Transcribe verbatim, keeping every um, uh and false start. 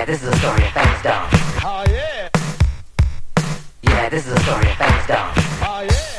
Yeah, this is a story of famous Don. Oh yeah. Yeah, this is a story of famous Don. Oh yeah.